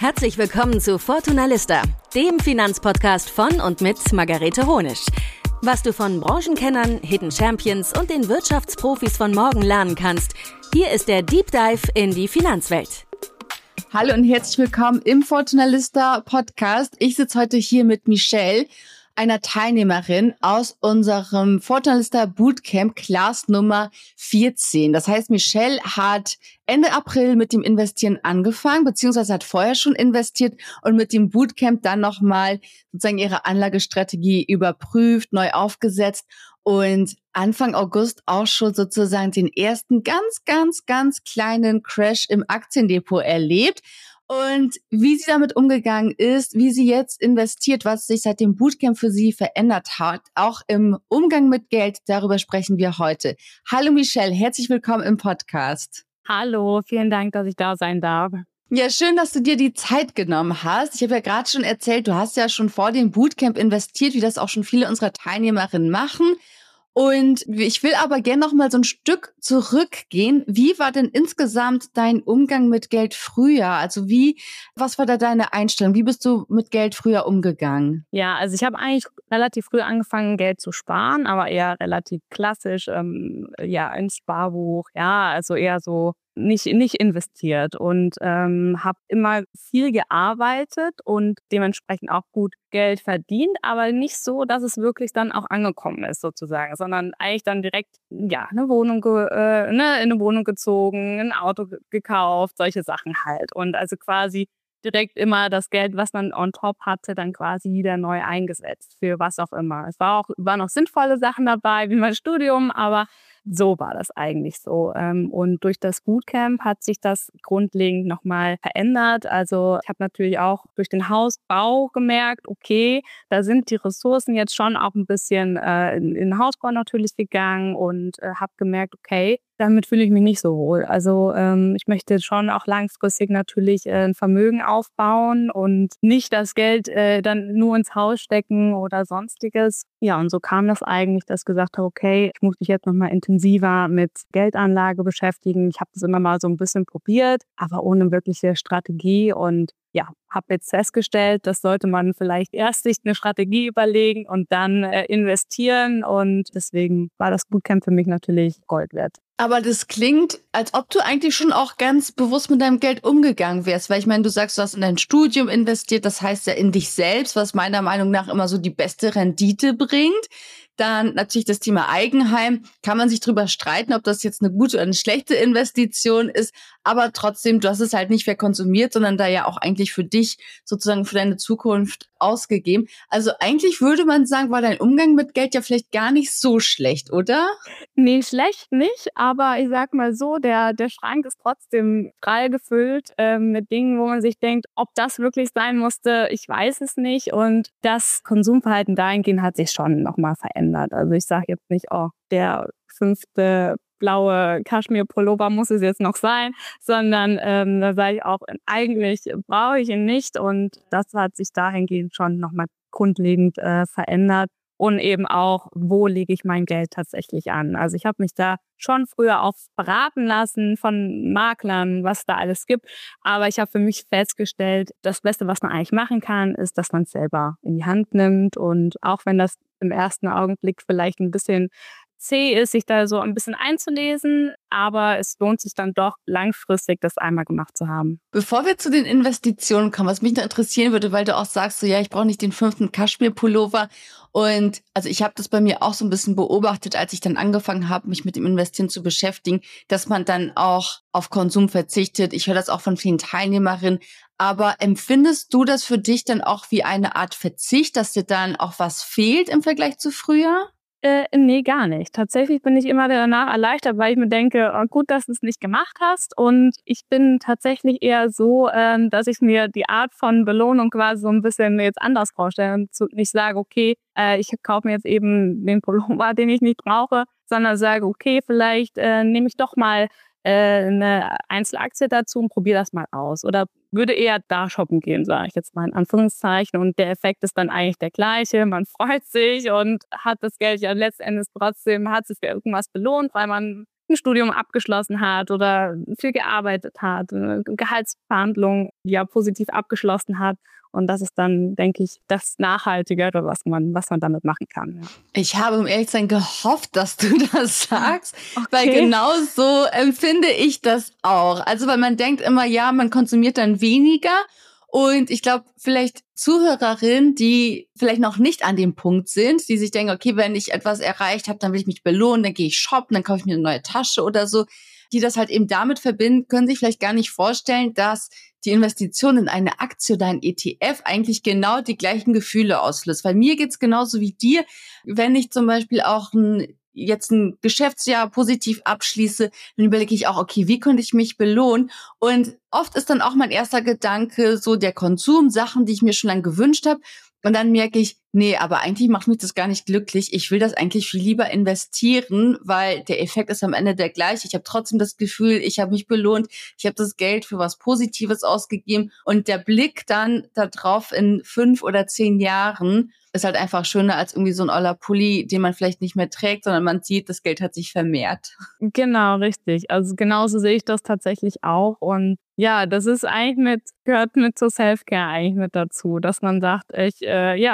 Herzlich willkommen zu Fortuna Lista, dem Finanzpodcast von und mit Margarete Honisch. Was du von Branchenkennern, Hidden Champions und den Wirtschaftsprofis von morgen lernen kannst, hier ist der Deep Dive in die Finanzwelt. Hallo und herzlich willkommen im Fortuna Lista Podcast. Ich sitze heute hier mit Michelle, einer Teilnehmerin aus unserem Fortuna Lista Bootcamp Class Nummer 14. Das heißt, Michelle hat Ende April mit dem Investieren angefangen, beziehungsweise hat vorher schon investiert und mit dem Bootcamp dann nochmal sozusagen ihre Anlagestrategie überprüft, neu aufgesetzt und Anfang August auch schon sozusagen den ersten ganz kleinen Crash im Aktiendepot erlebt. Und wie sie damit umgegangen ist, wie sie jetzt investiert, was sich seit dem Bootcamp für sie verändert hat, auch im Umgang mit Geld, darüber sprechen wir heute. Hallo Michelle, herzlich willkommen im Podcast. Hallo, vielen Dank, dass ich da sein darf. Ja, schön, dass du dir die Zeit genommen hast. Ich habe ja gerade schon erzählt, du hast ja schon vor dem Bootcamp investiert, wie das auch schon viele unserer Teilnehmerinnen machen. Und ich will aber gerne noch mal so ein Stück zurückgehen. Wie war denn insgesamt dein Umgang mit Geld früher? Also was war da deine Einstellung? Wie bist du mit Geld früher umgegangen? Ja, also ich habe eigentlich relativ früh angefangen, Geld zu sparen, aber eher relativ klassisch, ein Sparbuch, also eher so nicht investiert und habe immer viel gearbeitet und dementsprechend auch gut Geld verdient, aber nicht so, dass es wirklich dann auch angekommen ist sozusagen, sondern eigentlich dann direkt eine Wohnung in eine Wohnung gezogen, ein Auto gekauft, solche Sachen halt und also quasi direkt immer das Geld, was man on top hatte, dann quasi wieder neu eingesetzt für was auch immer. Es waren noch sinnvolle Sachen dabei, wie mein Studium, aber so war das eigentlich so. Und durch das Bootcamp hat sich das grundlegend nochmal verändert. Also ich habe natürlich auch durch den Hausbau gemerkt, okay, da sind die Ressourcen jetzt schon auch ein bisschen in den Hausbau natürlich gegangen und habe gemerkt, okay, damit fühle ich mich nicht so wohl. Also ich möchte schon auch langfristig natürlich ein Vermögen aufbauen und nicht das Geld dann nur ins Haus stecken oder sonstiges. Ja, und so kam das eigentlich, dass ich gesagt habe, okay, ich muss mich jetzt nochmal intensiver mit Geldanlage beschäftigen. Ich habe das immer mal so ein bisschen probiert, aber ohne wirkliche Strategie und ja, habe jetzt festgestellt, das sollte man vielleicht erst sich eine Strategie überlegen und dann investieren und deswegen war das Bootcamp für mich natürlich Gold wert. Aber das klingt, als ob du eigentlich schon auch ganz bewusst mit deinem Geld umgegangen wärst, weil ich meine, du sagst, du hast in dein Studium investiert, das heißt ja in dich selbst, was meiner Meinung nach immer so die beste Rendite bringt. Dann natürlich das Thema Eigenheim. Kann man sich drüber streiten, ob das jetzt eine gute oder eine schlechte Investition ist. Aber trotzdem, du hast es halt nicht verkonsumiert, sondern da ja auch eigentlich für dich sozusagen für deine Zukunft ausgegeben. Also eigentlich würde man sagen, war dein Umgang mit Geld ja vielleicht gar nicht so schlecht, oder? Nee, schlecht nicht, aber ich sag mal so, der Schrank ist trotzdem prall gefüllt mit Dingen, wo man sich denkt, ob das wirklich sein musste, ich weiß es nicht. Und das Konsumverhalten dahingehend hat sich schon nochmal verändert. Also ich sage jetzt nicht, der 5. blaue Kaschmir-Pullover muss es jetzt noch sein, sondern da sage ich auch, eigentlich brauche ich ihn nicht. Und das hat sich dahingehend schon nochmal grundlegend verändert. Und eben auch, wo lege ich mein Geld tatsächlich an? Also ich habe mich da schon früher auch beraten lassen von Maklern, was da alles gibt. Aber ich habe für mich festgestellt, das Beste, was man eigentlich machen kann, ist, dass man es selber in die Hand nimmt. Und auch wenn das im ersten Augenblick vielleicht ein bisschen zäh ist, sich da so ein bisschen einzulesen, aber es lohnt sich dann doch langfristig, das einmal gemacht zu haben. Bevor wir zu den Investitionen kommen, was mich noch interessieren würde, weil du auch sagst, so ja, ich brauche nicht den 5. Kaschmir-Pullover. Und also ich habe das bei mir auch so ein bisschen beobachtet, als ich dann angefangen habe, mich mit dem Investieren zu beschäftigen, dass man dann auch auf Konsum verzichtet. Ich höre das auch von vielen Teilnehmerinnen. Aber empfindest du das für dich dann auch wie eine Art Verzicht, dass dir dann auch was fehlt im Vergleich zu früher? Nee, gar nicht. Tatsächlich bin ich immer danach erleichtert, weil ich mir denke, gut, dass du es nicht gemacht hast. Und ich bin tatsächlich eher so, dass ich mir die Art von Belohnung quasi so ein bisschen jetzt anders vorstelle und nicht sage, okay, ich kaufe mir jetzt eben den Pullover, den ich nicht brauche, sondern sage, okay, vielleicht nehme ich doch mal eine Einzelaktie dazu und probiere das mal aus. Oder würde eher da shoppen gehen, sage ich jetzt mal in Anführungszeichen. Und der Effekt ist dann eigentlich der gleiche. Man freut sich und hat das Geld ja letztendlich trotzdem, hat sich für irgendwas belohnt, weil man ein Studium abgeschlossen hat oder viel gearbeitet hat, eine Gehaltsverhandlung ja positiv abgeschlossen hat. Und das ist dann, denke ich, das Nachhaltigere, was man damit machen kann. Ja. Ich habe, um ehrlich zu sein, gehofft, dass du das sagst, Okay. weil genau so empfinde ich das auch. Also, weil man denkt immer, ja, man konsumiert dann weniger. Und ich glaube, vielleicht Zuhörerinnen, die vielleicht noch nicht an dem Punkt sind, die sich denken, okay, wenn ich etwas erreicht habe, dann will ich mich belohnen, dann gehe ich shoppen, dann kaufe ich mir eine neue Tasche oder so, die das halt eben damit verbinden, können sich vielleicht gar nicht vorstellen, dass die Investition in eine Aktie oder ein ETF eigentlich genau die gleichen Gefühle auslöst. Weil mir geht's genauso wie dir, wenn ich zum Beispiel auch jetzt ein Geschäftsjahr positiv abschließe, dann überlege ich auch, okay, wie könnte ich mich belohnen? Und oft ist dann auch mein erster Gedanke so der Konsum, Sachen, die ich mir schon lange gewünscht habe. Und dann merke ich, nee, aber eigentlich macht mich das gar nicht glücklich. Ich will das eigentlich viel lieber investieren, weil der Effekt ist am Ende der gleiche. Ich habe trotzdem das Gefühl, ich habe mich belohnt, ich habe das Geld für was Positives ausgegeben. Und der Blick dann da drauf in 5 oder 10 Jahren ist halt einfach schöner als irgendwie so ein oller Pulli, den man vielleicht nicht mehr trägt, sondern man sieht, das Geld hat sich vermehrt. Genau, richtig. Also genauso sehe ich das tatsächlich auch. Und ja, das ist eigentlich gehört mit zur Self-Care eigentlich mit dazu, dass man sagt, ich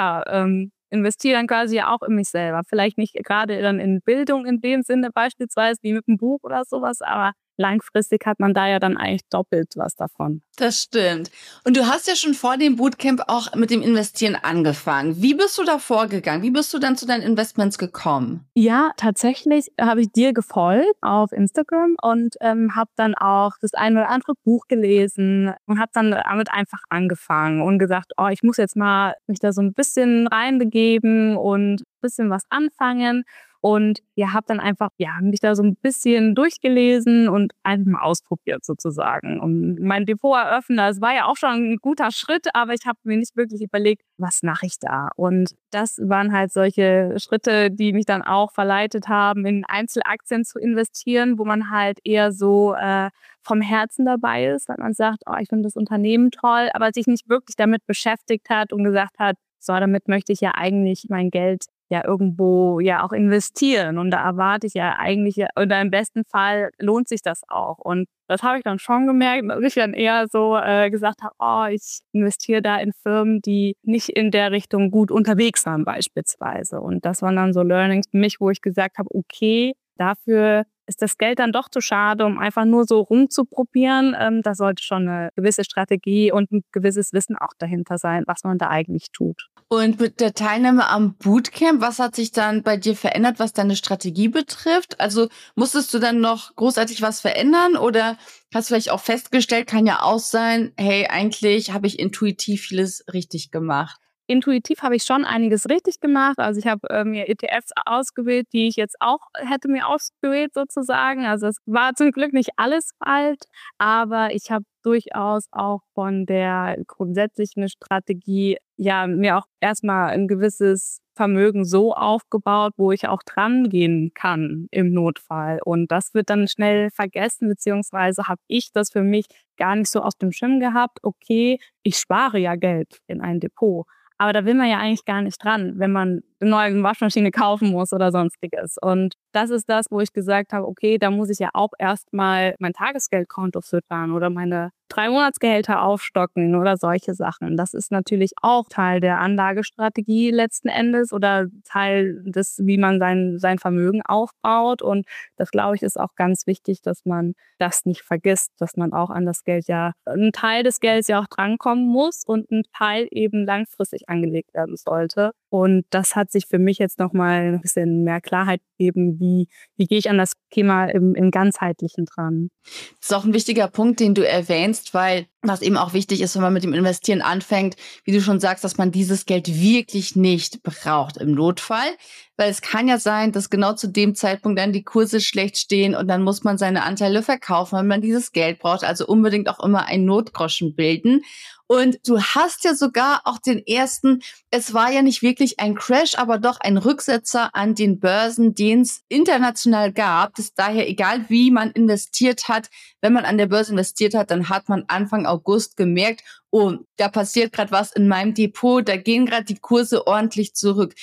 investiere dann quasi ja auch in mich selber. Vielleicht nicht gerade dann in Bildung in dem Sinne beispielsweise wie mit einem Buch oder sowas, aber langfristig hat man da ja dann eigentlich doppelt was davon. Das stimmt. Und du hast ja schon vor dem Bootcamp auch mit dem Investieren angefangen. Wie bist du da vorgegangen? Wie bist du dann zu deinen Investments gekommen? Ja, tatsächlich habe ich dir gefolgt auf Instagram und habe dann auch das eine oder andere Buch gelesen und habe dann damit einfach angefangen und gesagt, oh, ich muss jetzt mal mich da so ein bisschen reinbegeben und ein bisschen was anfangen. Und ja, habe dann einfach mich da so ein bisschen durchgelesen und einfach mal ausprobiert sozusagen. Und mein Depot eröffnen, das war ja auch schon ein guter Schritt, aber ich habe mir nicht wirklich überlegt, was mache ich da? Und das waren halt solche Schritte, die mich dann auch verleitet haben, in Einzelaktien zu investieren, wo man halt eher so vom Herzen dabei ist, weil man sagt, oh, ich finde das Unternehmen toll, aber sich nicht wirklich damit beschäftigt hat und gesagt hat, so, damit möchte ich ja eigentlich mein Geld ja irgendwo ja auch investieren. Und da erwarte ich ja eigentlich, oder im besten Fall lohnt sich das auch. Und das habe ich dann schon gemerkt, dass ich dann eher so gesagt habe, oh, ich investiere da in Firmen, die nicht in der Richtung gut unterwegs waren beispielsweise. Und das waren dann so Learnings für mich, wo ich gesagt habe, okay, dafür ist das Geld dann doch zu schade, um einfach nur so rumzuprobieren. Da sollte schon eine gewisse Strategie und ein gewisses Wissen auch dahinter sein, was man da eigentlich tut. Und mit der Teilnahme am Bootcamp, was hat sich dann bei dir verändert, was deine Strategie betrifft? Also musstest du dann noch großartig was verändern oder hast du vielleicht auch festgestellt, kann ja auch sein, hey, eigentlich habe ich intuitiv vieles richtig gemacht? Intuitiv habe ich schon einiges richtig gemacht. Also ich habe mir ETFs ausgewählt, die ich jetzt auch hätte mir ausgewählt sozusagen. Also es war zum Glück nicht alles falsch, aber ich habe durchaus auch von der grundsätzlichen Strategie mir auch erstmal ein gewisses Vermögen so aufgebaut, wo ich auch dran gehen kann im Notfall. Und das wird dann schnell vergessen, beziehungsweise habe ich das für mich gar nicht so aus dem Schirm gehabt. Okay, ich spare ja Geld in ein Depot. Aber da will man ja eigentlich gar nicht dran, wenn man eine neue Waschmaschine kaufen muss oder sonstiges. Und das ist das, wo ich gesagt habe, okay, da muss ich ja auch erstmal mein Tagesgeldkonto füttern oder meine 3 Monatsgehälter aufstocken oder solche Sachen. Das ist natürlich auch Teil der Anlagestrategie letzten Endes oder Teil des, wie man sein Vermögen aufbaut. Und das, glaube ich, ist auch ganz wichtig, dass man das nicht vergisst, dass man auch an das Geld ein Teil des Geldes ja auch drankommen muss und ein Teil eben langfristig angelegt werden sollte. Und das hat sich für mich jetzt nochmal ein bisschen mehr Klarheit gegeben, wie gehe ich an das Thema im Ganzheitlichen dran. Das ist auch ein wichtiger Punkt, den du erwähnst, weil was eben auch wichtig ist, wenn man mit dem Investieren anfängt, wie du schon sagst, dass man dieses Geld wirklich nicht braucht im Notfall. Weil es kann ja sein, dass genau zu dem Zeitpunkt dann die Kurse schlecht stehen und dann muss man seine Anteile verkaufen, wenn man dieses Geld braucht. Also unbedingt auch immer einen Notgroschen bilden. Und du hast ja sogar auch den ersten, es war ja nicht wirklich ein Crash, aber doch ein Rücksetzer an den Börsen, den es international gab. Das ist daher egal, wie man investiert hat. Wenn man an der Börse investiert hat, dann hat man Anfang August gemerkt, oh, da passiert gerade was in meinem Depot, da gehen gerade die Kurse ordentlich zurück.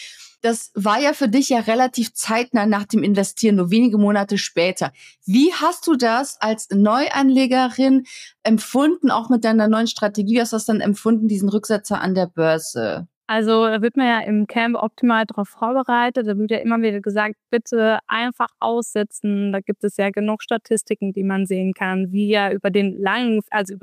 Das war ja für dich ja relativ zeitnah nach dem Investieren, nur wenige Monate später. Wie hast du das als Neuanlegerin empfunden, auch mit deiner neuen Strategie? Wie hast du das dann empfunden, diesen Rücksetzer an der Börse? Also da wird man ja im Camp optimal darauf vorbereitet. Da wird ja immer wieder gesagt, bitte einfach aussitzen. Da gibt es ja genug Statistiken, die man sehen kann, wie ja über den langen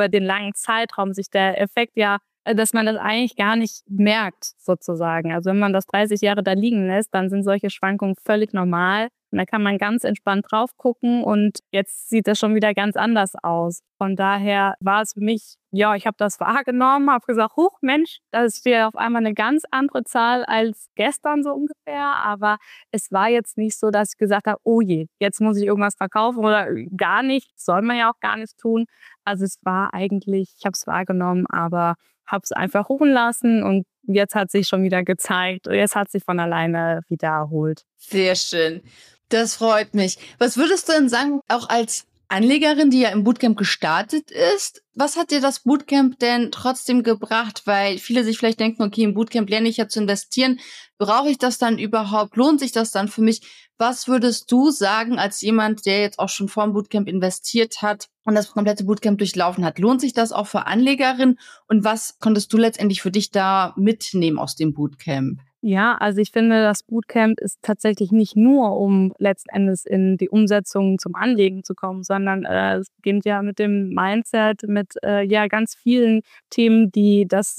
Zeitraum sich der Effekt dass man das eigentlich gar nicht merkt, sozusagen. Also wenn man das 30 Jahre da liegen lässt, dann sind solche Schwankungen völlig normal. Und da kann man ganz entspannt drauf gucken und jetzt sieht das schon wieder ganz anders aus. Von daher war es für mich, ich habe das wahrgenommen, habe gesagt, huch Mensch, das ist hier auf einmal eine ganz andere Zahl als gestern so ungefähr. Aber es war jetzt nicht so, dass ich gesagt habe, oh je, jetzt muss ich irgendwas verkaufen oder gar nicht. Soll man ja auch gar nichts tun. Also es war eigentlich, ich habe es wahrgenommen, aber habe es einfach ruhen lassen und jetzt hat sich schon wieder gezeigt. Jetzt hat sich von alleine wieder erholt. Sehr schön. Das freut mich. Was würdest du denn sagen, auch als Anlegerin, die ja im Bootcamp gestartet ist, was hat dir das Bootcamp denn trotzdem gebracht? Weil viele sich vielleicht denken, okay, im Bootcamp lerne ich ja zu investieren. Brauche ich das dann überhaupt? Lohnt sich das dann für mich? Was würdest du sagen als jemand, der jetzt auch schon vor dem Bootcamp investiert hat und das komplette Bootcamp durchlaufen hat? Lohnt sich das auch für Anlegerinnen? Und was konntest du letztendlich für dich da mitnehmen aus dem Bootcamp? Ja, also ich finde, das Bootcamp ist tatsächlich nicht nur, um letzten Endes in die Umsetzung zum Anlegen zu kommen, sondern es beginnt ja mit dem Mindset, mit ganz vielen Themen, die das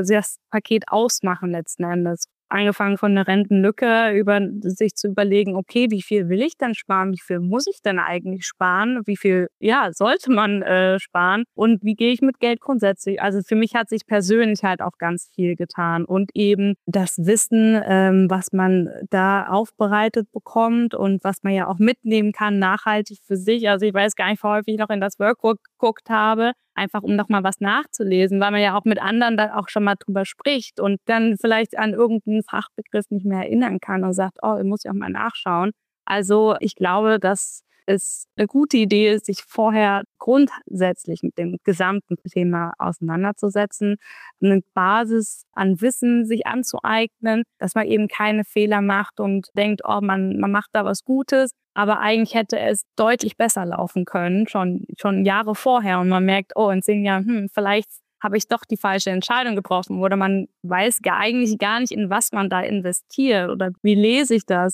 Paket ausmachen letzten Endes. Angefangen von der Rentenlücke, über sich zu überlegen, okay, wie viel will ich denn sparen, wie viel muss ich denn eigentlich sparen, wie viel sollte man sparen und wie gehe ich mit Geld grundsätzlich. Also für mich hat sich persönlich halt auch ganz viel getan und eben das Wissen, was man da aufbereitet bekommt und was man ja auch mitnehmen kann, nachhaltig für sich. Also ich weiß gar nicht, wie häufig ich noch in das Workbook geguckt habe, einfach um noch mal was nachzulesen, weil man ja auch mit anderen dann auch schon mal drüber spricht und dann vielleicht an irgendeinen Fachbegriff nicht mehr erinnern kann und sagt, ich muss ja auch mal nachschauen. Also ich glaube, dass es eine gute Idee ist, sich vorher grundsätzlich mit dem gesamten Thema auseinanderzusetzen, eine Basis an Wissen sich anzueignen, dass man eben keine Fehler macht und denkt, man macht da was Gutes, aber eigentlich hätte es deutlich besser laufen können, schon Jahre vorher und man merkt, in 10 Jahren, vielleicht habe ich doch die falsche Entscheidung getroffen oder man weiß eigentlich gar nicht, in was man da investiert oder wie lese ich das,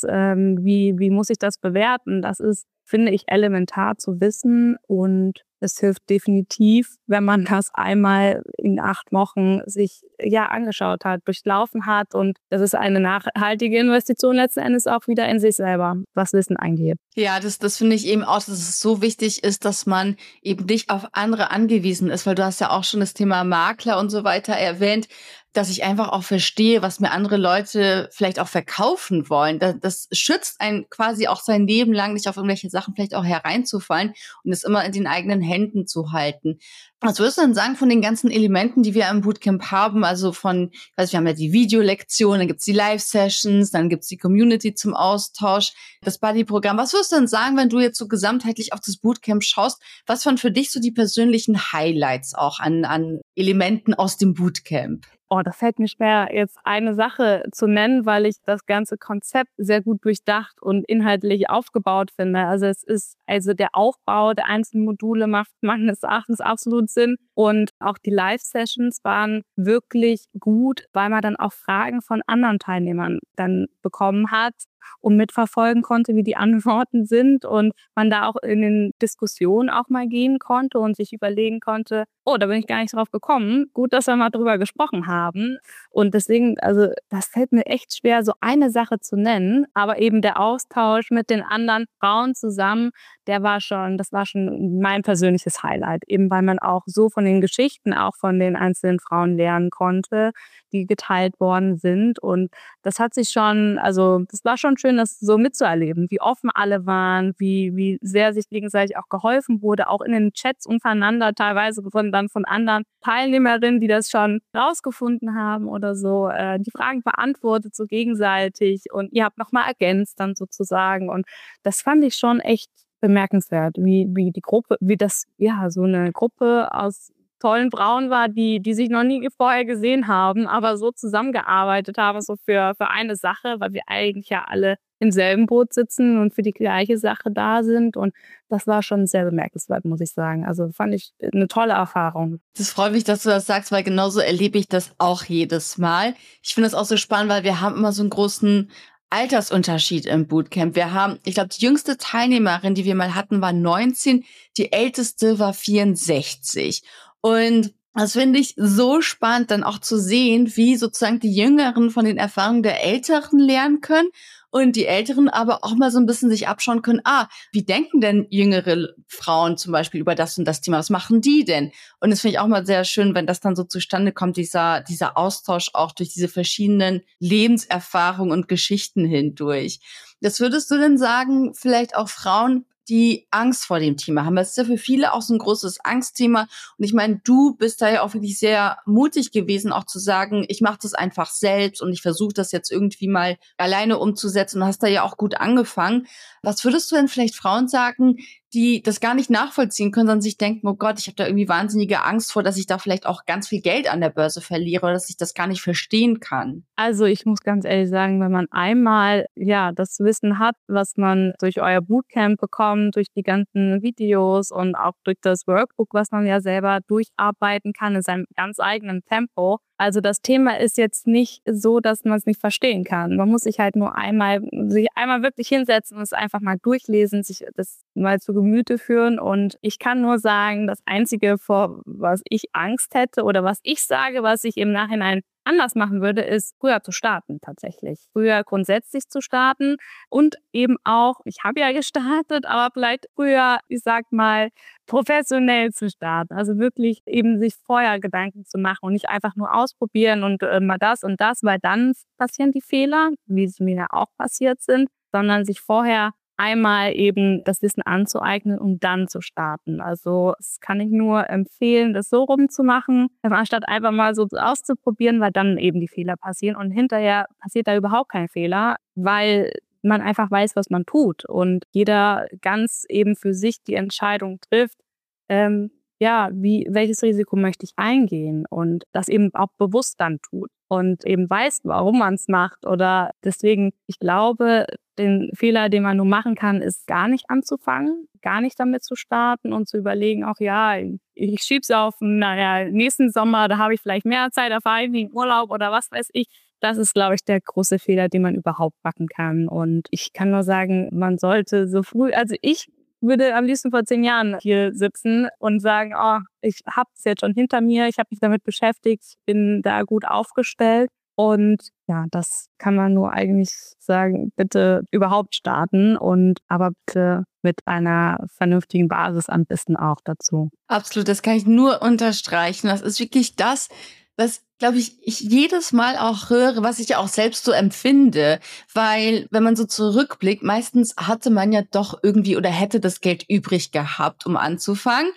wie muss ich das bewerten. Das ist, finde ich, elementar zu wissen und es hilft definitiv, wenn man das einmal in 8 Wochen sich angeschaut hat, durchlaufen hat und das ist eine nachhaltige Investition letzten Endes auch wieder in sich selber, was Wissen angeht. Ja, das finde ich eben auch, dass es so wichtig ist, dass man eben nicht auf andere angewiesen ist, weil du hast ja auch schon das Thema Makler und so weiter erwähnt, dass ich einfach auch verstehe, was mir andere Leute vielleicht auch verkaufen wollen. Das schützt einen quasi auch sein Leben lang, nicht auf irgendwelche Sachen vielleicht auch hereinzufallen und es immer in den eigenen Händen zu halten. Was würdest du denn sagen von den ganzen Elementen, die wir im Bootcamp haben? Also wir haben ja die Videolektion, dann gibt's die Live-Sessions, dann gibt's die Community zum Austausch, das Buddy-Programm. Was würdest du denn sagen, wenn du jetzt so gesamtheitlich auf das Bootcamp schaust? Was waren für dich so die persönlichen Highlights auch an Elementen aus dem Bootcamp? Da fällt mir schwer, jetzt eine Sache zu nennen, weil ich das ganze Konzept sehr gut durchdacht und inhaltlich aufgebaut finde. Also der Aufbau der einzelnen Module macht meines Erachtens absolut Sinn. Und auch die Live-Sessions waren wirklich gut, weil man dann auch Fragen von anderen Teilnehmern dann bekommen hat und mitverfolgen konnte, wie die Antworten sind und man da auch in den Diskussionen auch mal gehen konnte und sich überlegen konnte, da bin ich gar nicht drauf gekommen. Gut, dass wir mal drüber gesprochen haben. Und deswegen, also das fällt mir echt schwer, so eine Sache zu nennen, aber eben der Austausch mit den anderen Frauen zusammen, das war schon mein persönliches Highlight, eben weil man auch so von den Geschichten auch von den einzelnen Frauen lernen konnte, die geteilt worden sind. Und das hat sich das war schon schön, das so mitzuerleben, wie offen alle waren, wie sehr sich gegenseitig auch geholfen wurde, auch in den Chats untereinander, teilweise von anderen Teilnehmerinnen, die das schon rausgefunden haben oder so, die Fragen beantwortet so gegenseitig und ihr habt nochmal ergänzt dann sozusagen. Und das fand ich schon echt bemerkenswert, wie die Gruppe, so eine Gruppe aus tollen Frauen war, die sich noch nie vorher gesehen haben, aber so zusammengearbeitet haben, so für eine Sache, weil wir eigentlich ja alle im selben Boot sitzen und für die gleiche Sache da sind. Und das war schon sehr bemerkenswert, muss ich sagen. Also fand ich eine tolle Erfahrung. Das freut mich, dass du das sagst, weil genauso erlebe ich das auch jedes Mal. Ich finde das auch so spannend, weil wir haben immer so einen großen Altersunterschied im Bootcamp. Wir haben, ich glaube, die jüngste Teilnehmerin, die wir mal hatten, war 19, die älteste war 64. Und das finde ich so spannend, dann auch zu sehen, wie sozusagen die Jüngeren von den Erfahrungen der Älteren lernen können und die Älteren aber auch mal so ein bisschen sich abschauen können, wie denken denn jüngere Frauen zum Beispiel über das und das Thema? Was machen die denn? Und das finde ich auch mal sehr schön, wenn das dann so zustande kommt, dieser Austausch auch durch diese verschiedenen Lebenserfahrungen und Geschichten hindurch. Das würdest du denn sagen, vielleicht auch Frauen, die Angst vor dem Thema haben? Das ist ja für viele auch so ein großes Angstthema. Und ich meine, du bist da ja auch wirklich sehr mutig gewesen, auch zu sagen, ich mache das einfach selbst und ich versuche das jetzt irgendwie mal alleine umzusetzen und hast da ja auch gut angefangen. Was würdest du denn vielleicht Frauen sagen, die das gar nicht nachvollziehen können, sondern sich denken, oh Gott, ich habe da irgendwie wahnsinnige Angst vor, dass ich da vielleicht auch ganz viel Geld an der Börse verliere oder dass ich das gar nicht verstehen kann? Also ich muss ganz ehrlich sagen, wenn man einmal das Wissen hat, was man durch euer Bootcamp bekommt, durch die ganzen Videos und auch durch das Workbook, was man ja selber durcharbeiten kann in seinem ganz eigenen Tempo. Also das Thema ist jetzt nicht so, dass man es nicht verstehen kann. Man muss sich halt nur sich einmal wirklich hinsetzen und es einfach mal durchlesen, sich das mal zu Gemüte führen. Und ich kann nur sagen, das Einzige, vor was ich Angst hätte oder was ich sage, was ich im Nachhinein anders machen würde, ist früher zu starten tatsächlich. Früher grundsätzlich zu starten und eben auch, ich habe ja gestartet, aber vielleicht früher, ich sag mal, professionell zu starten. Also wirklich eben sich vorher Gedanken zu machen und nicht einfach nur ausprobieren und mal das und das, weil dann passieren die Fehler, wie es mir ja auch passiert sind, sondern sich vorher einmal eben das Wissen anzueignen und dann zu starten. Also das kann ich nur empfehlen, das so rumzumachen, anstatt einfach mal so auszuprobieren, weil dann eben die Fehler passieren und hinterher passiert da überhaupt kein Fehler, weil man einfach weiß, was man tut und jeder ganz eben für sich die Entscheidung trifft, welches Risiko möchte ich eingehen und das eben auch bewusst dann tut und eben weiß, warum man es macht. Oder deswegen, ich glaube, den Fehler, den man nur machen kann, ist gar nicht anzufangen, gar nicht damit zu starten und zu überlegen, ich schieb's auf, nächsten Sommer, da habe ich vielleicht mehr Zeit, da fahre ich in Urlaub oder was weiß ich. Das ist, glaube ich, der große Fehler, den man überhaupt machen kann. Und ich kann nur sagen, man sollte so früh, also ich würde am liebsten vor 10 Jahren hier sitzen und sagen, ich habe es jetzt schon hinter mir, ich habe mich damit beschäftigt, bin da gut aufgestellt. Und ja, das kann man nur eigentlich sagen, bitte überhaupt starten aber bitte mit einer vernünftigen Basis am besten auch dazu. Absolut, das kann ich nur unterstreichen. Das ist wirklich das, was, glaube ich jedes Mal auch höre, was ich ja auch selbst so empfinde. Weil, wenn man so zurückblickt, meistens hatte man ja doch irgendwie oder hätte das Geld übrig gehabt, um anzufangen.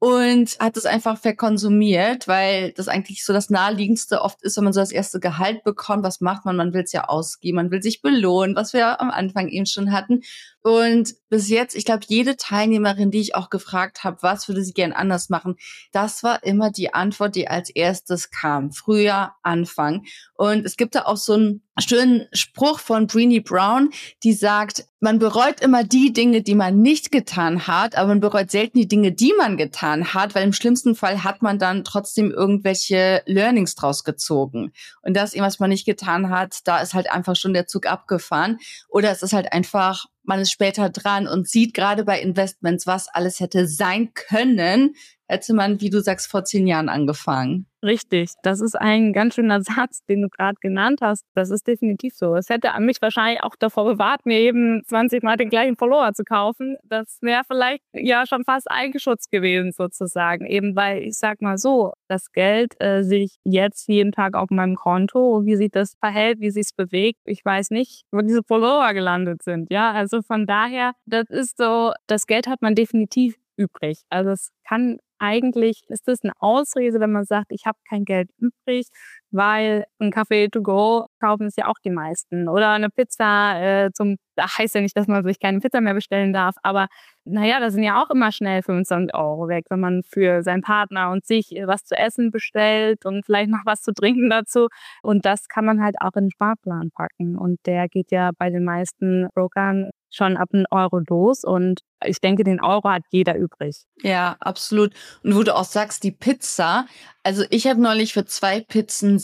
Und hat es einfach verkonsumiert, weil das eigentlich so das Naheliegendste oft ist, wenn man so das erste Gehalt bekommt. Was macht man? Man will es ja ausgeben, man will sich belohnen, was wir am Anfang eben schon hatten. Und bis jetzt, ich glaube, jede Teilnehmerin, die ich auch gefragt habe, was würde sie gern anders machen, das war immer die Antwort, die als erstes kam. Früher anfangen. Und es gibt da auch so einen schönen Spruch von Brené Brown, die sagt, man bereut immer die Dinge, die man nicht getan hat, aber man bereut selten die Dinge, die man getan hat, weil im schlimmsten Fall hat man dann trotzdem irgendwelche Learnings draus gezogen. Und das, was man nicht getan hat, da ist halt einfach schon der Zug abgefahren. Oder es ist halt einfach, man ist später dran und sieht gerade bei Investments, was alles hätte sein können, hätte man, wie du sagst, vor 10 Jahren angefangen. Richtig, das ist ein ganz schöner Satz, den du gerade genannt hast. Das ist definitiv so. Es hätte mich wahrscheinlich auch davor bewahrt, mir eben 20 Mal den gleichen Follower zu kaufen. Das wäre vielleicht ja schon fast Eigenschutz gewesen sozusagen. Eben weil, ich sag mal so, das Geld sich jetzt jeden Tag auf meinem Konto, wie sich das verhält, wie sich es bewegt, ich weiß nicht, wo diese Follower gelandet sind. Ja, also von daher, das ist so, das Geld hat man definitiv übrig. Also es kann eigentlich, ist das eine Ausrede, wenn man sagt, ich habe kein Geld übrig, weil ein Kaffee to go kaufen es ja auch die meisten. Oder eine Pizza da heißt ja nicht, dass man sich keine Pizza mehr bestellen darf, aber naja, da sind ja auch immer schnell 25 € weg, wenn man für seinen Partner und sich was zu essen bestellt und vielleicht noch was zu trinken dazu. Und das kann man halt auch in den Sparplan packen. Und der geht ja bei den meisten Brokern schon ab 1 € los. Und ich denke, den Euro hat jeder übrig. Ja, absolut. Und wo du auch sagst, die Pizza, also ich habe neulich für 2 Pizzen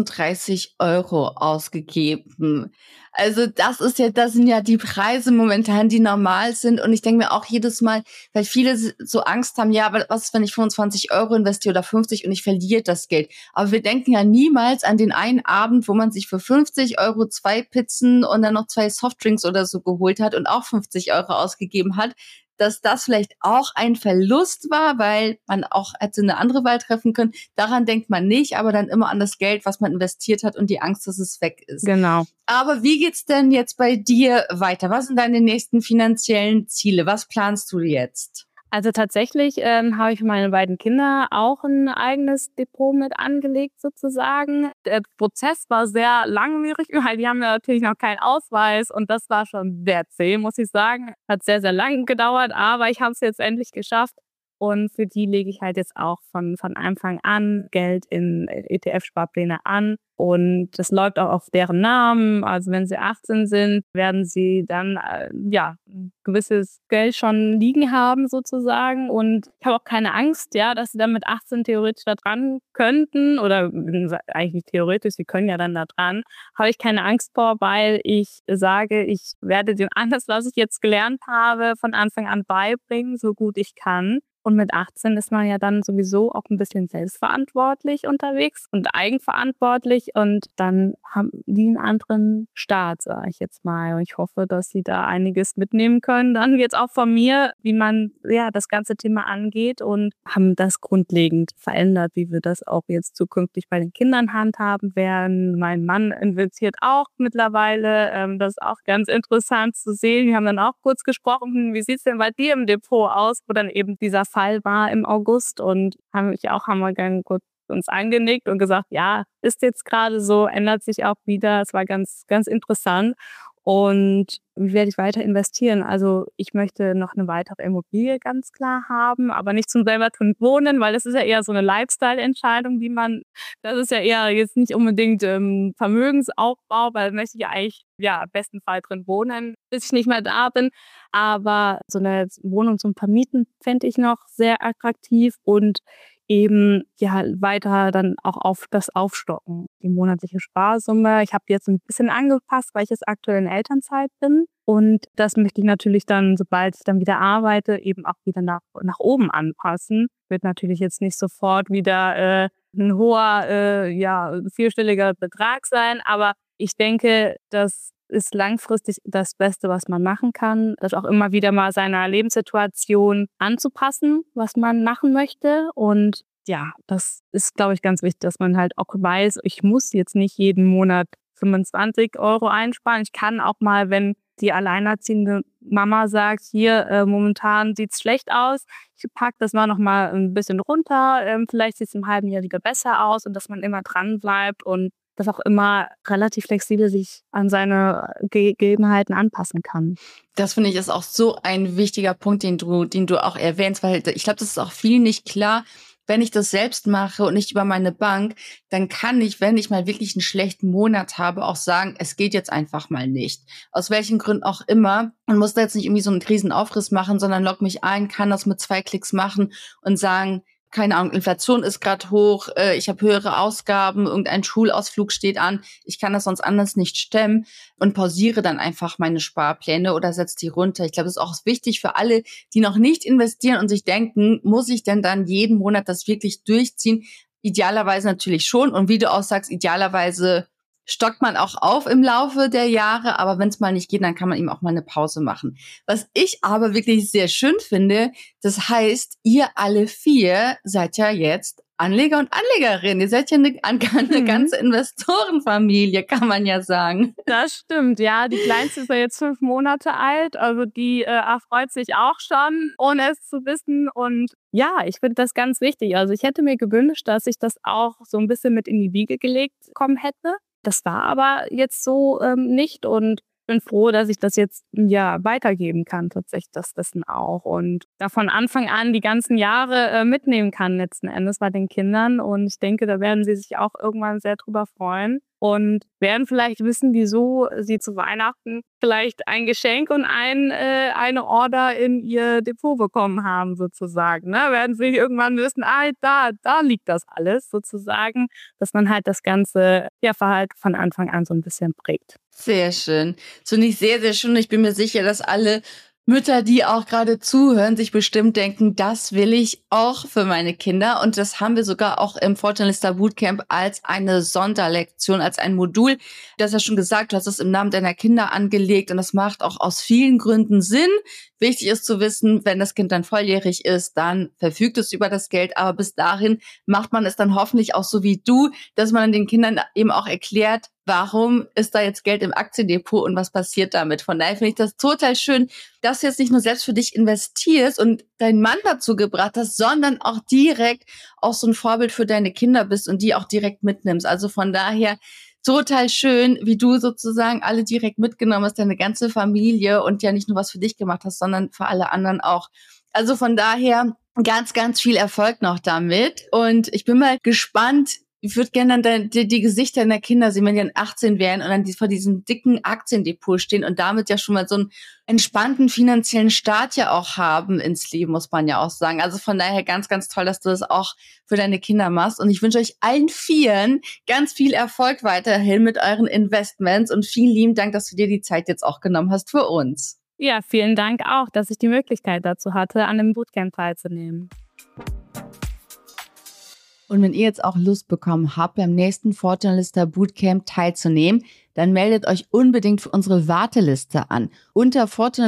36 € ausgegeben. Also das sind ja die Preise momentan, die normal sind. Und ich denke mir auch jedes Mal, weil viele so Angst haben, ja, aber was ist, wenn ich 25 € investiere oder 50 und ich verliere das Geld? Aber wir denken ja niemals an den einen Abend, wo man sich für 50 € 2 Pizzen und dann noch 2 Softdrinks oder so geholt hat und auch 50 € ausgegeben hat, dass das vielleicht auch ein Verlust war, weil man auch hätte eine andere Wahl treffen können. Daran denkt man nicht, aber dann immer an das Geld, was man investiert hat und die Angst, dass es weg ist. Genau. Aber wie geht's denn jetzt bei dir weiter? Was sind deine nächsten finanziellen Ziele? Was planst du jetzt? Also tatsächlich habe ich für meine beiden Kinder auch ein eigenes Depot mit angelegt sozusagen. Der Prozess war sehr langwierig, weil die haben ja natürlich noch keinen Ausweis und das war schon sehr zäh, muss ich sagen. Hat sehr, sehr lang gedauert, aber ich habe es jetzt endlich geschafft. Und für die lege ich halt jetzt auch von Anfang an Geld in ETF-Sparpläne an. Und das läuft auch auf deren Namen. Also wenn sie 18 sind, werden sie dann ein gewisses Geld schon liegen haben sozusagen. Und ich habe auch keine Angst, dass sie dann mit 18 theoretisch da dran könnten. Oder eigentlich nicht theoretisch, sie können ja dann da dran. Habe ich keine Angst vor, weil ich sage, ich werde dem alles, was ich jetzt gelernt habe, von Anfang an beibringen, so gut ich kann. Und mit 18 ist man ja dann sowieso auch ein bisschen selbstverantwortlich unterwegs und eigenverantwortlich. Und dann haben die einen anderen Start, sage ich jetzt mal. Und ich hoffe, dass sie da einiges mitnehmen können. Dann jetzt auch von mir, wie man das ganze Thema angeht und haben das grundlegend verändert, wie wir das auch jetzt zukünftig bei den Kindern handhaben werden. Mein Mann investiert auch mittlerweile. Das ist auch ganz interessant zu sehen. Wir haben dann auch kurz gesprochen, wie sieht's denn bei dir im Depot aus, wo dann eben dieser Fall war im August und haben wir dann kurz uns angenickt und gesagt, ja, ist jetzt gerade so, ändert sich auch wieder. Es war ganz, ganz interessant. Und wie werde ich weiter investieren? Also ich möchte noch eine weitere Immobilie ganz klar haben, aber nicht zum selber drin wohnen, weil das ist ja eher so eine Lifestyle-Entscheidung, das ist ja eher jetzt nicht unbedingt Vermögensaufbau, weil da möchte ich ja eigentlich im besten Fall drin wohnen, bis ich nicht mehr da bin. Aber so eine Wohnung zum Vermieten fände ich noch sehr attraktiv und eben weiter dann auch auf das Aufstocken, die monatliche Sparsumme. Ich habe die jetzt ein bisschen angepasst, weil ich jetzt aktuell in Elternzeit bin. Und das möchte ich natürlich dann, sobald ich dann wieder arbeite, eben auch wieder nach oben anpassen. Wird natürlich jetzt nicht sofort wieder ein hoher, vierstelliger Betrag sein, aber ich denke, das ist langfristig das Beste, was man machen kann, das auch immer wieder mal seiner Lebenssituation anzupassen, was man machen möchte. Und das ist, glaube ich, ganz wichtig, dass man halt auch weiß, ich muss jetzt nicht jeden Monat 25 € einsparen. Ich kann auch mal, wenn die alleinerziehende Mama sagt, hier, momentan sieht's schlecht aus, ich packe das mal noch mal ein bisschen runter, vielleicht sieht's im halben Jahr wieder besser aus und dass man immer dran bleibt und das auch immer relativ flexibel sich an seine Gegebenheiten anpassen kann. Das finde ich ist auch so ein wichtiger Punkt, den du auch erwähnst, weil ich glaube, das ist auch vielen nicht klar. Wenn ich das selbst mache und nicht über meine Bank, dann kann ich, wenn ich mal wirklich einen schlechten Monat habe, auch sagen, es geht jetzt einfach mal nicht. Aus welchen Gründen auch immer. Man muss da jetzt nicht irgendwie so einen Krisenaufriss machen, sondern log mich ein, kann das mit 2 Klicks machen und sagen, keine Ahnung, Inflation ist gerade hoch, ich habe höhere Ausgaben, irgendein Schulausflug steht an, ich kann das sonst anders nicht stemmen und pausiere dann einfach meine Sparpläne oder setze die runter. Ich glaube, das ist auch wichtig für alle, die noch nicht investieren und sich denken, muss ich denn dann jeden Monat das wirklich durchziehen? Idealerweise natürlich schon und wie du auch sagst, idealerweise stockt man auch auf im Laufe der Jahre, aber wenn es mal nicht geht, dann kann man eben auch mal eine Pause machen. Was ich aber wirklich sehr schön finde, das heißt, ihr alle 4 seid ja jetzt Anleger und Anlegerinnen. Ihr seid ja eine ganze Investorenfamilie, kann man ja sagen. Das stimmt, ja. Die Kleinste ist ja jetzt 5 Monate alt. Also die erfreut sich auch schon, ohne es zu wissen. Und ja, ich finde das ganz wichtig. Also ich hätte mir gewünscht, dass ich das auch so ein bisschen mit in die Wiege gelegt bekommen hätte. Das war aber jetzt so nicht und bin froh, dass ich das jetzt weitergeben kann, tatsächlich das Wissen auch und da von Anfang an die ganzen Jahre mitnehmen kann letzten Endes bei den Kindern und ich denke, da werden sie sich auch irgendwann sehr drüber freuen und werden vielleicht wissen, wieso sie zu Weihnachten vielleicht ein Geschenk und eine Order in ihr Depot bekommen haben sozusagen. Ne? Werden sie irgendwann wissen, da liegt das alles sozusagen, dass man halt das ganze Verhalten von Anfang an so ein bisschen prägt. Sehr schön. Das finde ich sehr, sehr schön. Ich bin mir sicher, dass alle Mütter, die auch gerade zuhören, sich bestimmt denken, das will ich auch für meine Kinder. Und das haben wir sogar auch im Fortunalista Bootcamp als eine Sonderlektion, als ein Modul. Du hast ja schon gesagt, du hast es im Namen deiner Kinder angelegt und das macht auch aus vielen Gründen Sinn. Wichtig ist zu wissen, wenn das Kind dann volljährig ist, dann verfügt es über das Geld. Aber bis dahin macht man es dann hoffentlich auch so wie du, dass man den Kindern eben auch erklärt, warum ist da jetzt Geld im Aktiendepot und was passiert damit? Von daher finde ich das total schön, dass du jetzt nicht nur selbst für dich investierst und deinen Mann dazu gebracht hast, sondern auch direkt auch so ein Vorbild für deine Kinder bist und die auch direkt mitnimmst. Also von daher total schön, wie du sozusagen alle direkt mitgenommen hast, deine ganze Familie und ja nicht nur was für dich gemacht hast, sondern für alle anderen auch. Also von daher ganz, ganz viel Erfolg noch damit und ich bin mal gespannt. Ich würde gerne dann die Gesichter deiner Kinder sehen, wenn die dann 18 wären und dann vor diesem dicken Aktiendepot stehen und damit ja schon mal so einen entspannten finanziellen Start ja auch haben ins Leben, muss man ja auch sagen. Also von daher ganz, ganz toll, dass du das auch für deine Kinder machst. Und ich wünsche euch allen vieren ganz viel Erfolg weiterhin mit euren Investments und vielen lieben Dank, dass du dir die Zeit jetzt auch genommen hast für uns. Ja, vielen Dank auch, dass ich die Möglichkeit dazu hatte, an dem Bootcamp teilzunehmen. Und wenn ihr jetzt auch Lust bekommen habt, beim nächsten Fortunalista Bootcamp teilzunehmen, dann meldet euch unbedingt für unsere Warteliste an. Unter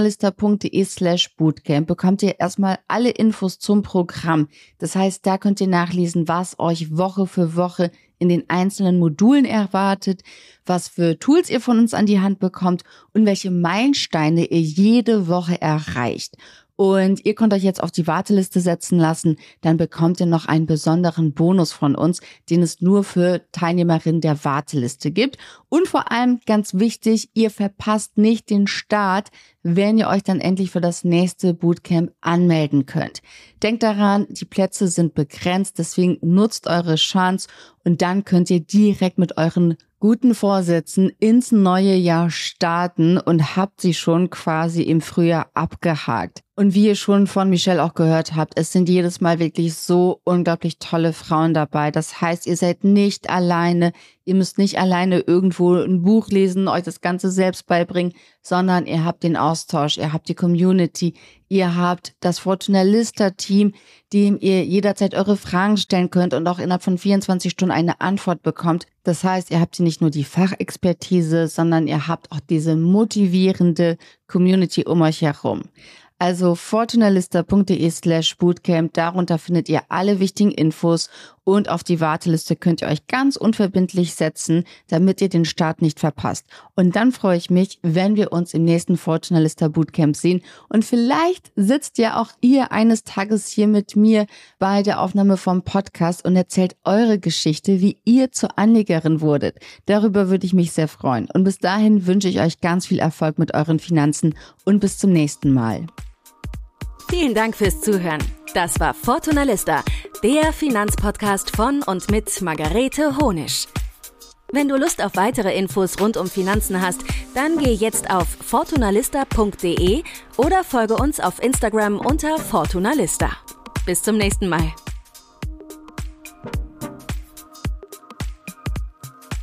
fortunalista.de/Bootcamp bekommt ihr erstmal alle Infos zum Programm. Das heißt, da könnt ihr nachlesen, was euch Woche für Woche in den einzelnen Modulen erwartet, was für Tools ihr von uns an die Hand bekommt und welche Meilensteine ihr jede Woche erreicht. Und ihr könnt euch jetzt auf die Warteliste setzen lassen, dann bekommt ihr noch einen besonderen Bonus von uns, den es nur für Teilnehmerinnen der Warteliste gibt. Und vor allem, ganz wichtig, ihr verpasst nicht den Start, wenn ihr euch dann endlich für das nächste Bootcamp anmelden könnt. Denkt daran, die Plätze sind begrenzt, deswegen nutzt eure Chance und dann könnt ihr direkt mit euren guten Vorsätzen ins neue Jahr starten und habt sie schon quasi im Frühjahr abgehakt. Und wie ihr schon von Michelle auch gehört habt, es sind jedes Mal wirklich so unglaublich tolle Frauen dabei. Das heißt, ihr seid nicht alleine. Ihr müsst nicht alleine irgendwo ein Buch lesen, euch das Ganze selbst beibringen, sondern ihr habt den Austausch, ihr habt die Community, ihr habt das Fortunalista-Team, dem ihr jederzeit eure Fragen stellen könnt und auch innerhalb von 24 Stunden eine Antwort bekommt. Das heißt, ihr habt hier nicht nur die Fachexpertise, sondern ihr habt auch diese motivierende Community um euch herum. Also fortunalista.de/Bootcamp, darunter findet ihr alle wichtigen Infos und auf die Warteliste könnt ihr euch ganz unverbindlich setzen, damit ihr den Start nicht verpasst. Und dann freue ich mich, wenn wir uns im nächsten Fortunalista Bootcamp sehen und vielleicht sitzt ja auch ihr eines Tages hier mit mir bei der Aufnahme vom Podcast und erzählt eure Geschichte, wie ihr zur Anlegerin wurdet. Darüber würde ich mich sehr freuen. Und bis dahin wünsche ich euch ganz viel Erfolg mit euren Finanzen und bis zum nächsten Mal. Vielen Dank fürs Zuhören. Das war Fortunalista, der Finanzpodcast von und mit Margarete Honisch. Wenn du Lust auf weitere Infos rund um Finanzen hast, dann geh jetzt auf fortunalista.de oder folge uns auf Instagram unter Fortunalista. Bis zum nächsten Mal.